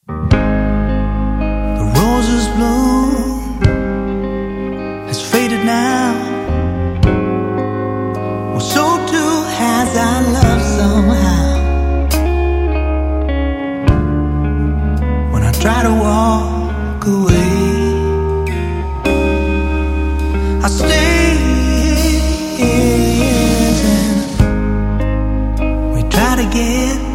The roses bloom has faded now. Well, so too has our love somehow. When I try to walk away, I stay and we try to get